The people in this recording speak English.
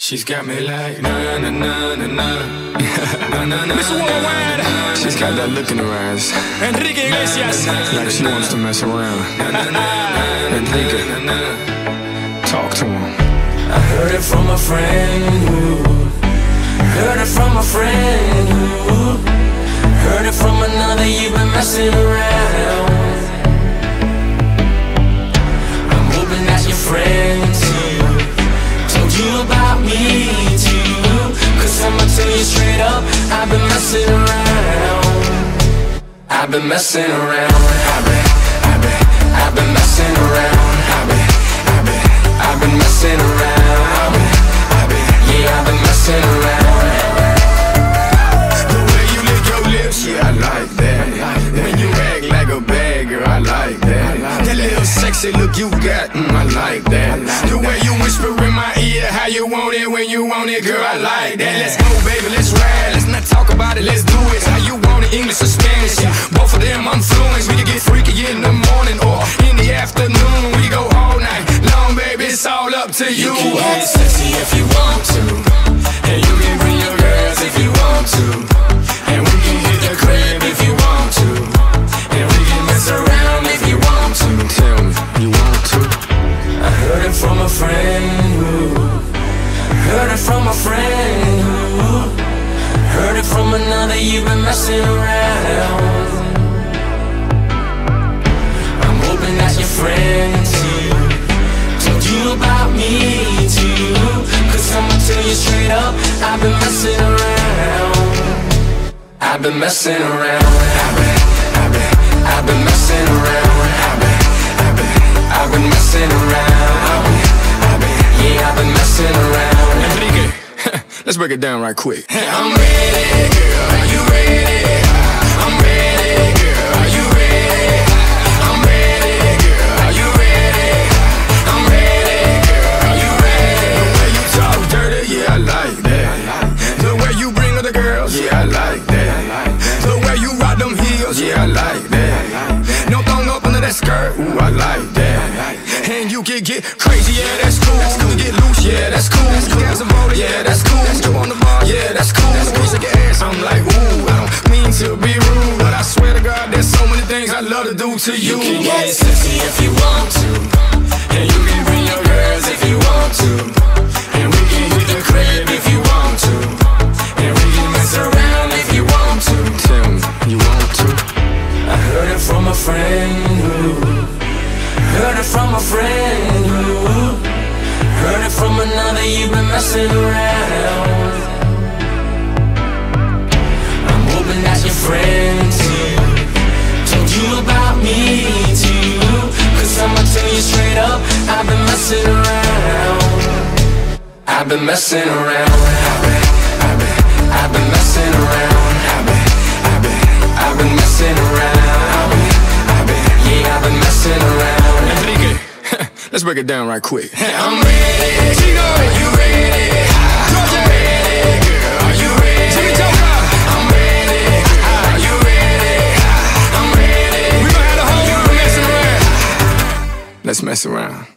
She's got me like na na na na na na na na. Mr. Worldwide. She's got that look in her eyes. Enrique Iglesias. Like she wants to mess around. Enrique, talk to him. I heard it from a friend who heard it from a friend who heard it from another. You've been messing around. I'm hoping that your friends told you about me too. Cause I'ma tell you straight up, I've been messing around. I've been messing around. I've been messing around. I've been messing around. Yeah, I've been messing around. The way you lick your lips, yeah, I like that. When you act like a bad girl, I like that. That little sexy look you got, I like that. The way you whisper in my ear, how you want it when you want it, girl, I like that. Let's go, baby, let's ride. Let's not talk about it, let's do it. How you want it, English or Spanish? Both of them I'm fluent. We can get freaky in the morning or in the afternoon. We go all night long, baby, it's all up to you. You can get sexy if you want to, and you can bring your girls if you want to, and we can hit the crib if you want to, and we can mess around if you want to. Tell me, you want to? I heard it from a friend who heard it from a friend who heard it from another. You've been messing around. I'm hoping that your friends told you about me too. Cause I'ma tell you straight up, I've been messing around. I've been messing around. I've been messing around. I've been messing around. Yeah, I've been messing around. Enrique, let's break it down right quick. I'm ready, girl, are you ready? I'm ready, girl, are you ready? I'm ready, girl, are you ready? I'm ready, girl, are you ready? The way you talk dirty, yeah, I like that. The way you bring other girls, yeah, I like that. The way you rock them heels, yeah, I like that. No thong up under that skirt, ooh, I like that. And you can get crazy, yeah, that's cool. You can get loose, yeah, that's cool. You got some motor, yeah, that's cool. You on the bar, yeah, that's cool. You shake your ass, I'm like, ooh, I don't mean to be rude, but I swear to God, there's so many things I love to do to you. You can get sexy if you want to, and you can bring your girls if you want to, and we can hit the crib if you want to, and we can mess around if you want to. Tell me, you want to? I heard it from a friend who heard it from a friend who heard it from another. You've been messing around. I'm hoping that your friends told you about me too. Cause I'ma tell you straight up, I've been messing around. I've been messing around. I've been messing around. I've been messing around. Yeah, I've been messing around. Enrique, let's break it down right quick. I'm ready, Chico, are you ready? I'm ready, girl, are you ready? I'm ready, are you ready? I'm ready. We gon' have the whole world messing around. Let's mess around.